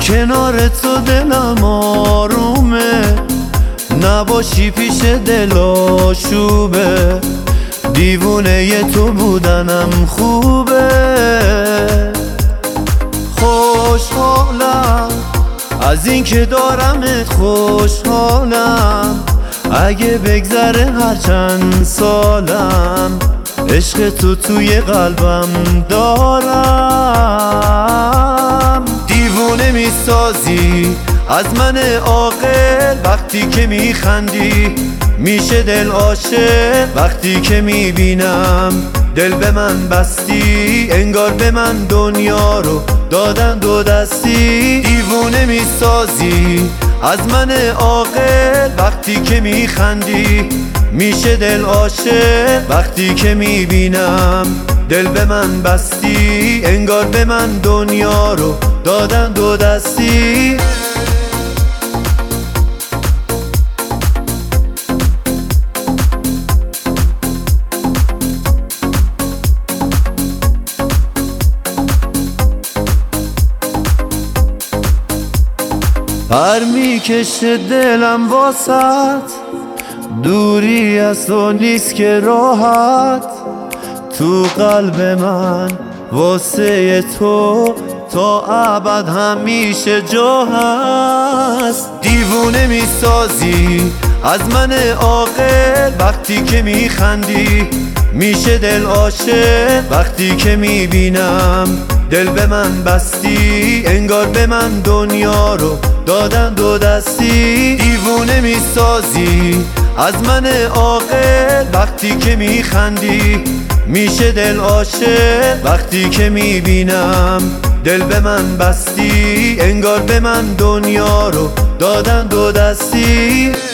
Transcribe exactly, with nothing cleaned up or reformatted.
کنار تو دلم آرومه، نباشی پیش دل آشوبه. دیوونه ی تو بودنم خوبه. خوشحالم از این که دارمت، خوشحالم اگه بگذره هر چند سالم. عشق تو توی قلبم دارم. دیوونه میسازی از من عاقل وقتی که میخندی، میشه دل عاشق وقتی که میبینم. دل به من بستی انگار به من دنیا رو دادن دو دستی. دیوونه میسازی از من عاقل وقتی که میخندی، میشه دل عاشق وقتی که میبینم. دل به من بستی انگار به من دنیا رو دادن دو دستی. پر میکشه دلم واسط، دوری از تو نیست که راحت. تو قلب من واسه تو تا ابد همیشه جا هست. دیوونه میسازی از من عاقل وقتی که میخندی، میشه دل عاشق وقتی که میبینم. دل به من بستی انگار به من دنیا رو دادن دو دستی. دیوونه میسازی از من عاقل وقتی که میخندی، میشه دل عاشق وقتی که میبینم. دل به من بستی انگار به من دنیا رو دادن دو دستی.